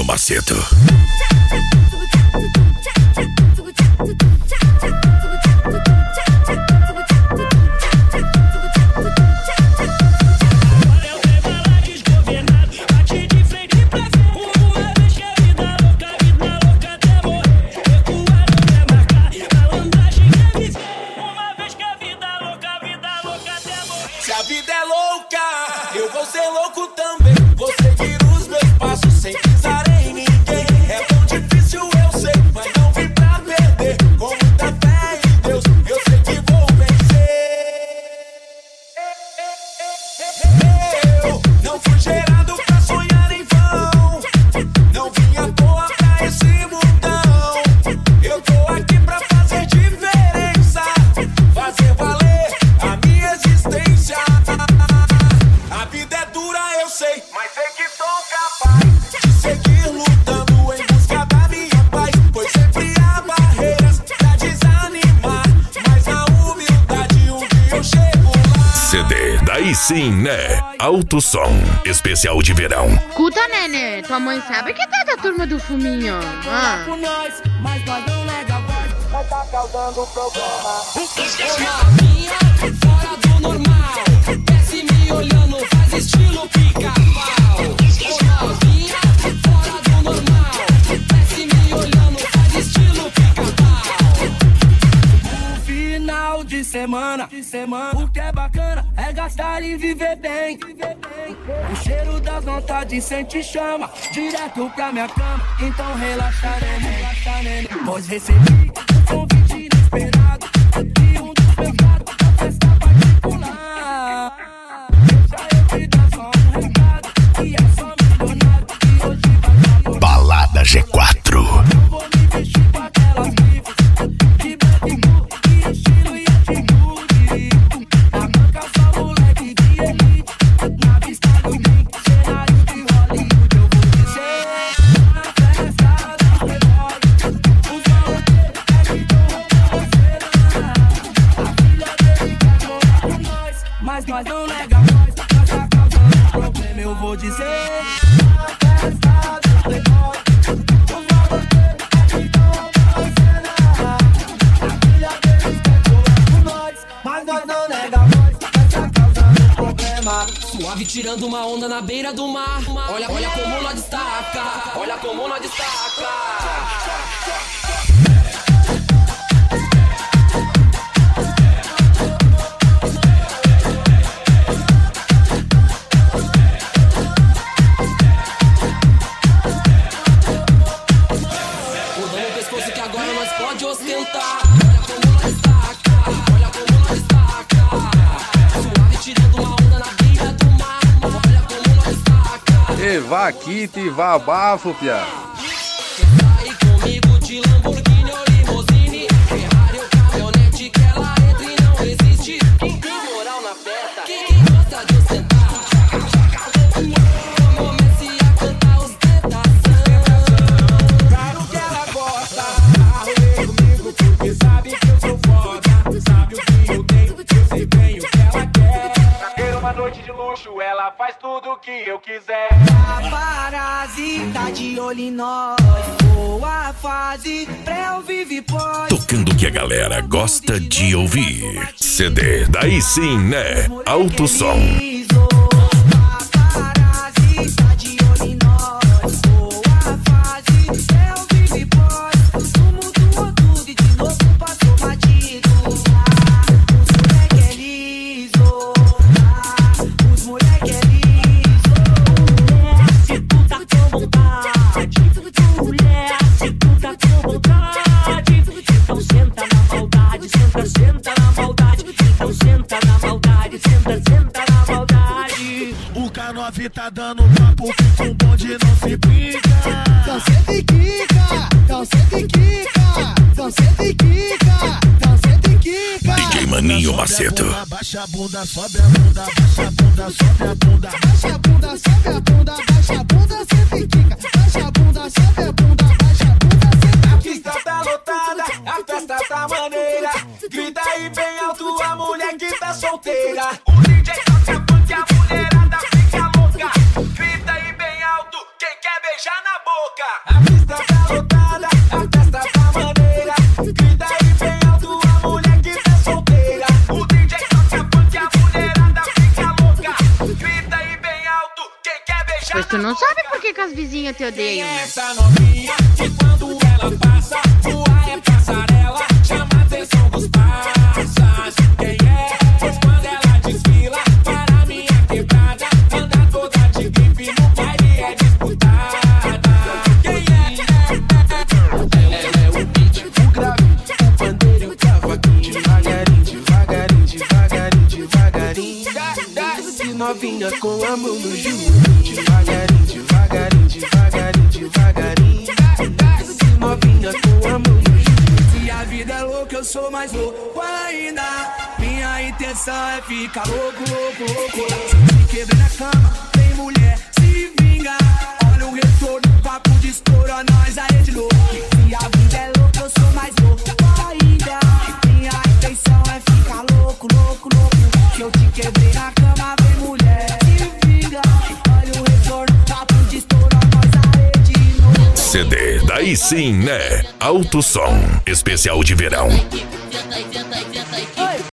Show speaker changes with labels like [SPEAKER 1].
[SPEAKER 1] Maninho Macedo.
[SPEAKER 2] Se a vida é louca, eu vou ser louco também. Vou seguir os meus passos sem pisar em ninguém. É tão difícil, eu sei, mas não vim pra perder. Com muita fé em Deus, eu sei que vou vencer. Eu não fui gerado pra sonhar em vão. Não vim à toa pra esse mundão. Eu tô aqui pra fazer diferença, fazer valer a minha existência. A vida é dura, eu sei, mas sei que sou capaz de seguir lutando em busca da minha paz. Pois sempre há barreiras pra desanimar, mas a humildade um dia eu chego lá.
[SPEAKER 1] CD, daí sim, né? Alto Som, especial de verão.
[SPEAKER 3] Escuta, Nenê, tua mãe sabe que tá da turma do fuminho.
[SPEAKER 2] Com nós, mas nós não nega a voz, mas tá causando problema.
[SPEAKER 4] Novinha, fora do normal, desce me olhando, faz estilo pica-pau. Novinha, fora do normal, desce me olhando, faz estilo pica-pau.
[SPEAKER 2] No final de semana, o que é bacana é gastar e viver bem. O cheiro das vontades sente chama, direto pra minha cama. Então relaxa, neném, pois recebi um convite inesperado de um dos meus lados da festa particular. Deixa eu te dar só um recado, que é só milionário e hoje vai dar
[SPEAKER 1] Balada G4.
[SPEAKER 2] eu vou me vestir com aquelas grifes de branco e blue, e estilo e atitude. Na banca só moleque de elite, na pista do drink, cenário de Hollywood. Eu vou dizer, na festa da Playboy, os maloqueiros é que tão roubando a filha dele quer morar com nós, mas nós não nega a voz, nós tá causando problema. Eu vou dizer, na festa da Playboy, os maloqueiros é que tão roubando a filha deles quer morar com nós, mas nós não nega a voz, nós tá causando problema.
[SPEAKER 4] Suave tirando uma onda na beira do mar. Olha como nós destaca, olha como nós destaca. Mudando o pescoço que agora nós pode ostentar. Olha como nós destaca, olha como nós destaca. Suave tirando uma onda na beira do mar. Olha como nós destaca.
[SPEAKER 5] E vá quite e vá abafo, piá.
[SPEAKER 4] Sai comigo de Lamborghini ou limousine, Ferrari ou caminhonete, que ela entra e não resiste. Quem tem moral na festa, quem gosta de ostentar, comece a cantar ostentação.
[SPEAKER 2] Claro que ela gosta, arrumei comigo porque sabe que eu sou foda. Sabe o que eu tenho, eu sei bem o que ela quer. Pra ter uma noite de luxo, ela faz tudo o que eu quiser.
[SPEAKER 6] Paparazzi tá de olho em nós. Boa fase, pré ou vive pós.
[SPEAKER 1] Tocando o que a galera gosta de ouvir. CD, daí sim, né? Alto Som.
[SPEAKER 6] Paparazzi tá de olho em nós. Boa fase, pré ou vive pós. Tumultuou tudo e de novo passou batido. Os moleque é liso. Os moleque é liso.
[SPEAKER 7] Se tu tá com vontade, mulher, se tu tá com vontade, então senta na maldade, senta na maldade, então senta na maldade, senta na maldade.
[SPEAKER 2] O K9 tá dando papo que com bonde não se brinca.
[SPEAKER 6] Então senta e quica, então senta e quica, então senta e quica, então senta e quica.
[SPEAKER 1] DJ Maninho Macedo.
[SPEAKER 2] Baixa a bunda, sobe a bunda, baixa a bunda, sobe a bunda.
[SPEAKER 6] Baixa a bunda, sobe a bunda, baixa a bunda, senta e quica. Baixa a bunda, sobe a bunda, baixa a bunda, senta
[SPEAKER 2] A
[SPEAKER 6] e
[SPEAKER 2] pista
[SPEAKER 6] quica.
[SPEAKER 2] tá lotada, a festa tá maneira. Grita aí bem alto a mulher que tá solteira. O DJ toca funk, a mulherada fica louca. Grita aí bem alto, quem quer beijar na boca.
[SPEAKER 3] as vizinhas te odeiam, né?
[SPEAKER 4] Essa novinha, que quando ela passa, voa é passarela, chama a atenção dos parças. Quem é? Pois quando ela desfila para minha quebrada, anda toda de grife, no baile é disputada. Quem é? Ela é o beat, o grave, o pandeiro e o cavaquinho. Devagarinho, devagarinho, devagarinho, devagarinho. Desce novinha com a mão no joelho. Devagarinho, devagarinho, devagarinho, devagarinho. Desce novinha com a mão no joelho.
[SPEAKER 2] Se a vida é louca, eu sou mais louco ainda. Minha intenção é ficar louco, louco, louco. Me quebrei na cama, tem mulher, se vinga. Olha o retorno, papo de estouro, nós aí de novo. Se a vida é louca, eu sou mais louco ainda. Minha intenção é ficar louco, louco, louco. Que eu te quebrei na cama, vem mulher, se vinga. Olha o retorno, papo de estouro, nós aí de novo.
[SPEAKER 1] CD, daí sim, né? Alto Som, especial de verão.